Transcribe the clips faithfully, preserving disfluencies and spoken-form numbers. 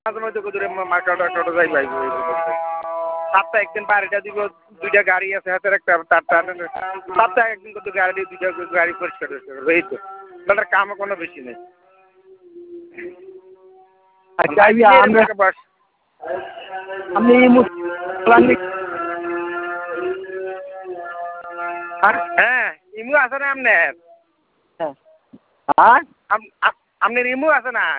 মাঝে মধ্যে কত মার্কেট টার্কেটে যাই ভাই সপ্তাহে একদিন বাড়িটা দিব দুইটা গাড়ি আছে হাতের একটা তার সপ্তাহে একদিন কত গাড়ি দুইটা গাড়ি পরিষ্কার করবে এই তো তাদের কামও কোনো বেশি নেই। আচ্ছা আপনি হ্যাঁ ইমু আছে না আপনার? হ্যাঁ আপনার ইমু আছে না?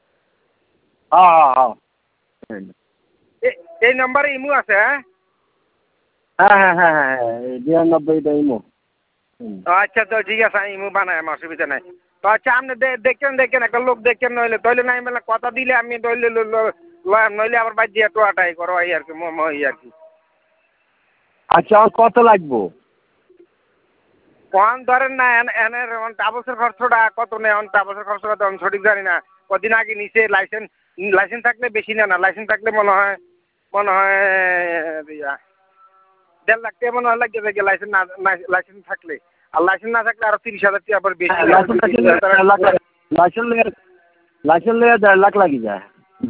হ্যাঁ হ্যাঁ এই নম্বরে ইমু আছে? হ্যাঁ হ্যাঁ হ্যাঁ হ্যাঁ হ্যাঁ বিরানব্বইটা ইমু। আচ্ছা তো ঠিক আছে ইমু বানাই আমার অসুবিধা নাই। তো আচ্ছা আপনি দেখেন দেখেন একটা লোক দেখেন নইলে তইলে নাই মেলা কথা দিলে আমি নইলে নইলে আবার বাদ দিয়ে টোয়াটাই করো এই আর কি মোমো এই আর কি। আচ্ছা আর কত লাগবো? কন ধরেন না এনে টাবসের খরচটা কত নেই টাবসের খরচটা তো আমি সঠিক জানি না। কদিন আগে নিচে লাইসেন্স লাইসেন্স থাকলে বেশি না না লাইসেন্স থাকলে মনে হয় মনে হয় দেড় লাখ টাকা মনে হয় লাগে থাকে লাইসেন্স না লাইসেন্স থাকলে আর লাইসেন্স না থাকলে আরো তিরিশ হাজার টাকা আবার বেশি লাইসেন্স লাইসেন্স লেগে দেড় লাখ লাগি যায়।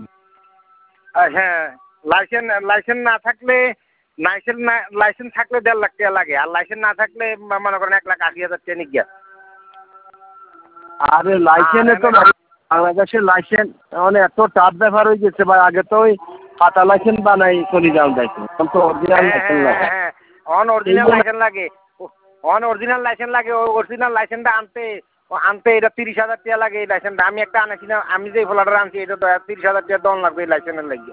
হ্যাঁ লাইসেন্স লাইসেন্স না থাকলে লাইসেন্স না লাইসেন্স থাকলে দেড় লাখ টাকা লাগে আর লাইসেন্স না থাকলে মনে করেন এক লাখ আশি হাজার টাকা নিয়ে গিয়া। আরে লাইসেন্সে তো বাংলাদেশের লাইসেন্স মানে এত টাফ ব্যাপার হয়ে গেছে ভাই আগে তো ওই খাতা লাইসেন্স বানাই চলে যাওয়া যাইতো এখন তো অরিজিনাল লাইসেন্স লাগে। হ্যাঁ অন অরিজিনাল লাইসেন্স লাগে অন অরিজিনাল লাইসেন্স লাগে অরিজিনাল লাইসেন্সটা আনতে আনতে এটা তিরিশ হাজার টাকা লাগে এই লাইসেন্সটা আমি একটা আনাছি না আমি যে ফ্লাটার আনছি এটা তো তিরিশ হাজার টাকা দন লাগবে এই লাইসেন্সের লাগে।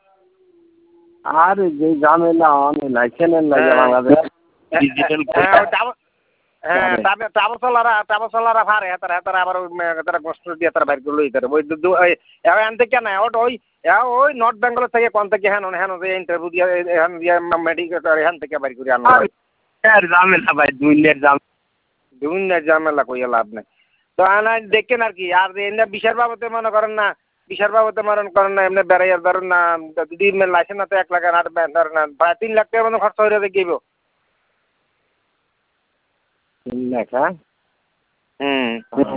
আর যে ঝামেলা অনেক লাইসেন্সের লাগে বাংলাদেশ ডিজিটাল হ্যাঁ তবে টাবসলারা টাবসলারা ভারে তারা তারা আবার তারা কষ্ট দিয়ে তারা বাইর করলো তারা ওই ওই আনতে কেন ওই ওই নর্থ বেঙ্গল থেকে কোন থেকে হ্যান হ্যান ইন্টারভিউ দিয়ে হ্যান দিয়ে মেডিকেল হ্যান থেকে বাইর করে আনো ঝামেলা ভাই দুনিয়ার ঝামেলা দুনিয়ার ঝামেলা কইয়া লাভ নাই। তো আনা দেখেন আর কি আর এমনি বিশার বাবদে মনে করেন না বিশার বাবদে মনে করেন না এমনি বেড়াইয়ার ধরেন না যদি লাইসেন্স না তো এক লাখ আট ধরেন না প্রায় তিন লাখ টাকার মতো খরচা হয়ে গেব। তিন লাখ হ্যাঁ হুম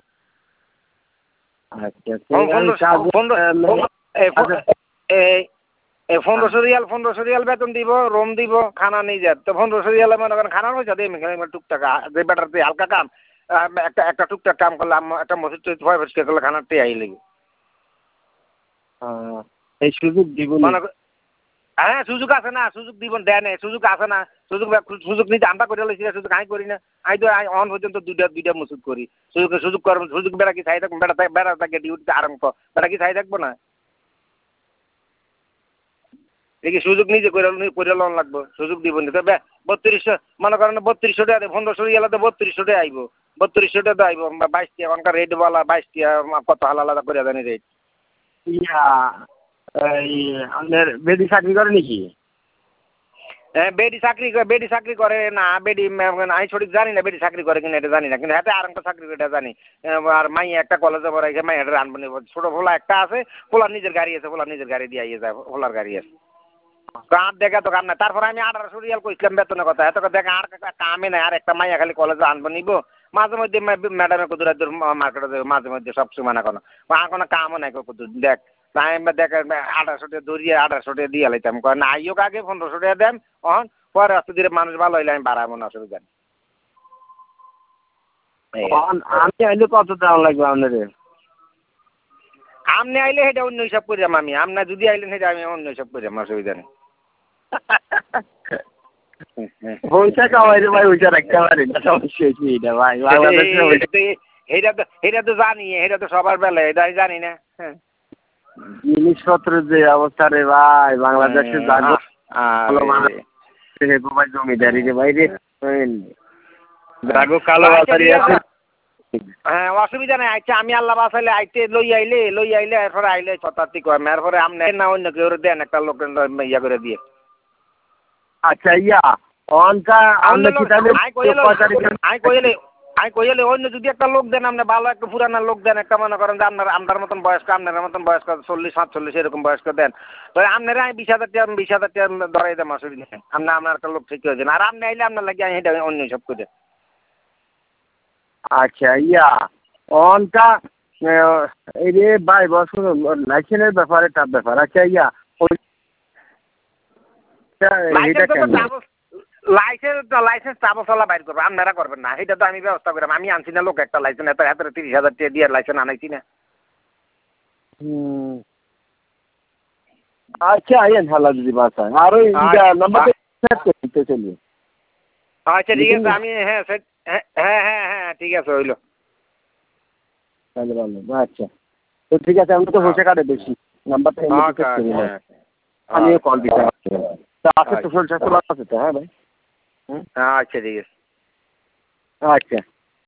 পনেরোশো রিয়াল পনেরোশো রিয়াল বেতন দিব রুম দিব খানা নিয়ে যাত তো পনেরোশো রিয়ালে মনে করেন খানার পয়সা দিই আমি টুকটাক যে বেটার দিয়ে হালকা কাম একটা একটা টুকটাক কাম করলে একটা মসজিদ ছয় পরিষ্কার করলে খানার তে আই লেগে এই সুযোগ দিব হ্যাঁ সুযোগ আছে না সুযোগ দিব দেয় না সুযোগ আছে না সুযোগ সুযোগ নিতে আমরা করে লেছি সুযোগ আমি করি না আমি তো অন পর্যন্ত দুইটা দুইটা মসুদ করি সুযোগ সুযোগ করবো সুযোগ বেড়া কি চাই থাকবো বেড়া বেড়া থাকে ডিউটিতে আরাম কর বেড়া কি চাই থাকবো না দেখি সুযোগ নিজে করে করে লোন লাগবো সুযোগ দিব না তবে বত্রিশশো মনে করেন বত্রিশশো টাকা পনেরোশো গেলে বত্রিশশো টাকা আইব বত্রিশশো টাকা আইব বাইশ টাকা এখনকার রেট বলা বাইশ টাকা কত আলাদা আলাদা করে জানি রেট। ইয়া এই আপনার বেডি চাকরি করে নাকি? হ্যাঁ বেডি চাকরি বেডি চাকরি করে না বেডি আমি সঠিক জানি না বেডি চাকরি করে কিনা এটা জানি না কিন্তু হাতে আর একটা চাকরি এটা জানি আর মাই একটা কলেজে পড়াইছে মাই এটা আনবো ছোটো ফোলা একটা আছে ফোলার নিজের গাড়ি আছে ফোলার নিজের গাড়ি দিয়ে আইয়ে যায় ফোলার গাড়ি আছে কার দেখা তো কাম না তারপরে আমি আঠারোশো রিয়াল কইছিলাম বেতনের কথা এত দেখা আর কামে নাই আর একটা মাইয়া খালি কলেজে আনবো নিব মাঝে মধ্যে ম্যাডামের কুদুর মার্কেটে মাঝে মধ্যে সব সময় না কোনো আর কোনো কামও নাই কুদুর দেখ তাই দেখ আঠারোশো টাকা ধরিয়ে আঠারোশো টাকা দিয়ে লাইতাম না আইও আগে পনেরোশো টাকা দেন অন পরে রাস্তা ধীরে মানুষ ভালো হইলে আমি বাড়াবো না অসুবিধা নেই। আমি আইলে কত দাম লাগবে আপনাদের? আপনি আইলে সেটা অন্য হিসাব করে যাম আমি আপনার যদি আইলেন সেটা আমি অন্য হিসাব করে যাম অসুবিধা নেই। পয়সা কামাই রে ভাই ওইটা রাখতে পারি না সমস্যা কি এটা ভাই এটা তো এটা তো জানি এটা তো সবার বেলা এটা জানি না। হ্যাঁ জিনিসপত্রের যে অবস্থা রে ভাই বাংলাদেশে জাগো ভাই জমিদারি রে ভাই রে জাগো কালো বাজারি আছে। হ্যাঁ অসুবিধা নেই আচ্ছা আমি আল্লাহ বাসাইলে আইতে লই আইলে লই আইলে এরপরে আইলে শতাব্দী কয় এরপরে আপনি না অন্য কেউ দেন একটা লোক ইয়া করে দিয়ে। আচ্ছা ইয়া অনকা আপনি কি তাহলে আই কইলে আই কইলে অন্য যদি একটা লোক দেন আপনি ভালো একটা পুরানা লোক দেন একটা মনে করেন যে আপনার আপনার মতন বয়স্ক আপনার মতন বয়স্ক চল্লিশ সাতচল্লিশ এরকম বয়স্ক দেন তো আপনারা আমি বিশ হাজার টাকা বিশ হাজার টাকা ধরাই দেন অসুবিধা নেই আপনি আপনার একটা লোক ঠিক হয়ে যান আর আপনি আইলে আপনার লাগে আমি সেটা অন্য সব করে। আচ্ছা ইয়া অনকা এই যে ভাই বস লাইসেন্সের ব্যাপারে টাফ ব্যাপার আচ্ছা ইয়া লাইসেন্স লাইসেন্স ট্রাভেলসওয়ালা বাইর করবো, আপনারা করবেন না, এটা তো আমি ব্যবস্থা করলাম। আমি আনছি না লোক একটা লাইসেন্স, এত এত তিরিশ হাজার টাকা দিয়ে লাইসেন্স আনাইছি না। আচ্ছা আইয়েন হালা যদি বাস হয় আর ওই নাম্বারটা চলবে। আচ্ছা ঠিক আছে, আমি হ্যাঁ হ্যাঁ হ্যাঁ হ্যাঁ ঠিক আছে হইল। আচ্ছা তো ঠিক আছে, আমি তো হোসে কাটে বেশি নাম্বারটা আমিও কল দিতে আছে তো শরীর স্বাস্থ্য ভালো আছে তো? হ্যাঁ ভাই। আচ্ছা ঠিক আছে। আচ্ছা।